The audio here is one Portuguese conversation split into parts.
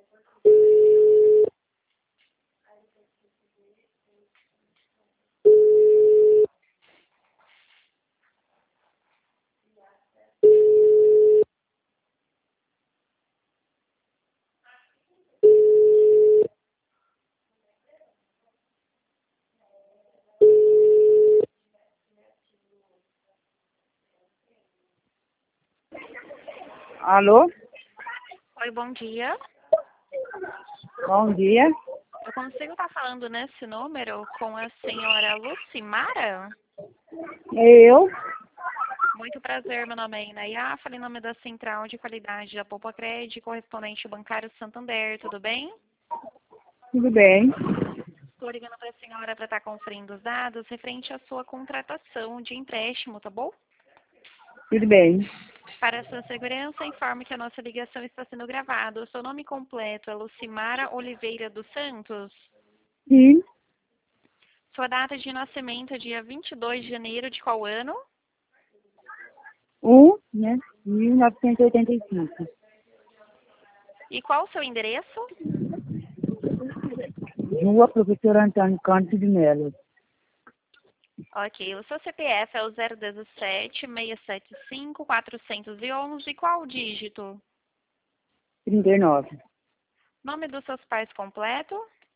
Alô? Oi, bom dia. Bom dia. Eu consigo estar falando nesse número com a senhora Lucimara? Eu? Muito prazer, meu nome é Inaya, falei em nome da Central de Qualidade da Popocred, correspondente bancário Santander, tudo bem? Tudo bem? Estou ligando para a senhora para estar conferindo os dados referente à sua contratação de empréstimo, tá bom? Tudo bem. Para a sua segurança, informe que a nossa ligação está sendo gravada. O seu nome completo é Lucimara Oliveira dos Santos? Sim. Sua data de nascimento é dia 22 de janeiro de qual ano? 1985. E qual o seu endereço? Rua Professor Antônio Canto de Melo. Ok, o seu CPF é o 017-675-411. Qual o dígito? 39. Nome dos seus pais completo?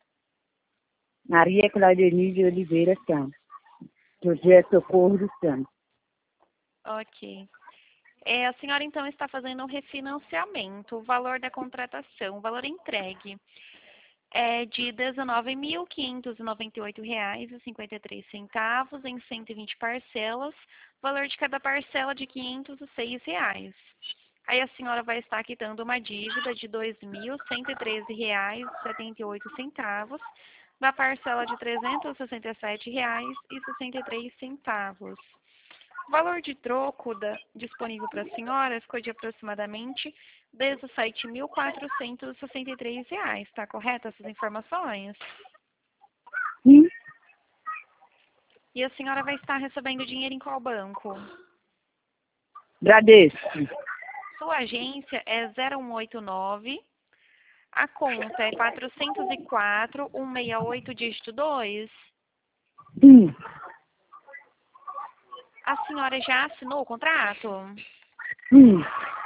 Maria Claudenise Oliveira Santos. José Socorro dos Santos. Ok. A senhora então está fazendo um refinanciamento. O valor da contratação, o valor entregue é de R$ 19.598,53 em 120 parcelas. O valor de cada parcela de R$ 506. Aí a senhora vai estar quitando uma dívida de R$ 2.113,78 da parcela de R$ 367,63. O valor de troco disponível para a senhora ficou de aproximadamente R$ 17.463. Está correto essas informações? Sim. E a senhora vai estar recebendo dinheiro em qual banco? Bradesco. Sua agência é 0189. A conta é 404-168, dígito 2. Sim. A senhora já assinou o contrato? Sim.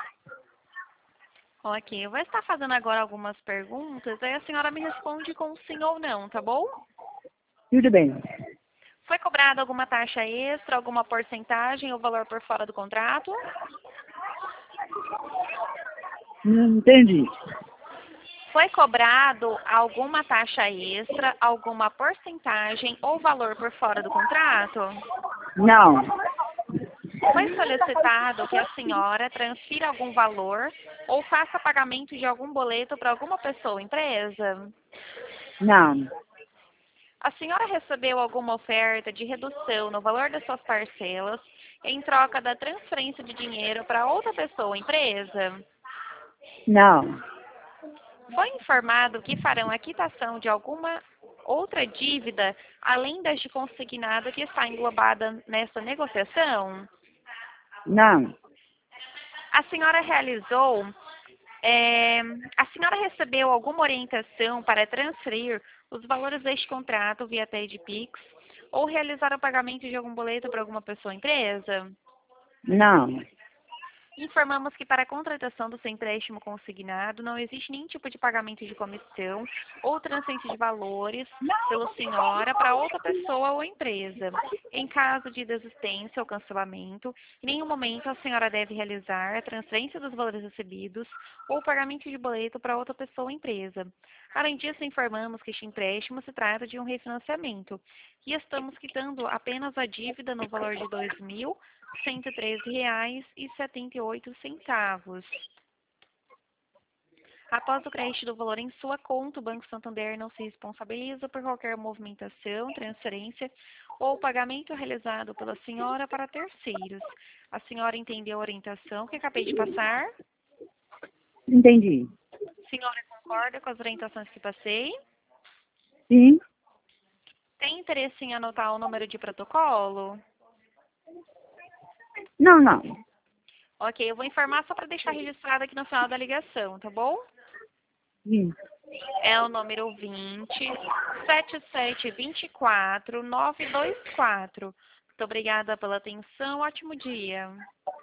Ok, eu vou estar fazendo agora algumas perguntas, aí a senhora me responde com sim ou não, tá bom? Tudo bem. Foi cobrada alguma taxa extra, alguma porcentagem ou valor por fora do contrato? Não entendi. Foi cobrado alguma taxa extra, alguma porcentagem ou valor por fora do contrato? Não. Foi solicitado que a senhora transfira algum valor ou faça pagamento de algum boleto para alguma pessoa ou empresa? Não. A senhora recebeu alguma oferta de redução no valor das suas parcelas em troca da transferência de dinheiro para outra pessoa ou empresa? Não. Foi informado que farão a quitação de alguma outra dívida além das de consignado que está englobada nessa negociação? Não. A senhora a senhora recebeu alguma orientação para transferir os valores deste contrato via TED-Pix ou realizar o pagamento de algum boleto para alguma pessoa ou empresa? Não. Informamos que para a contratação do seu empréstimo consignado não existe nenhum tipo de pagamento de comissão ou transferência de valores pela senhora para outra pessoa ou empresa. Em caso de desistência ou cancelamento, em nenhum momento a senhora deve realizar a transferência dos valores recebidos ou pagamento de boleto para outra pessoa ou empresa. Além disso, informamos que este empréstimo se trata de um refinanciamento e estamos quitando apenas a dívida no valor de R$ 2.113,78. Após o crédito do valor em sua conta, o Banco Santander não se responsabiliza por qualquer movimentação, transferência ou pagamento realizado pela senhora para terceiros. A senhora entendeu a orientação que acabei de passar? Entendi. A senhora concorda com as orientações que passei? Sim. Tem interesse em anotar o número de protocolo? Não, não. Ok, eu vou informar só para deixar registrado aqui no final da ligação, tá bom? Sim. É o número 20 7724 924. Muito obrigada pela atenção. Ótimo dia.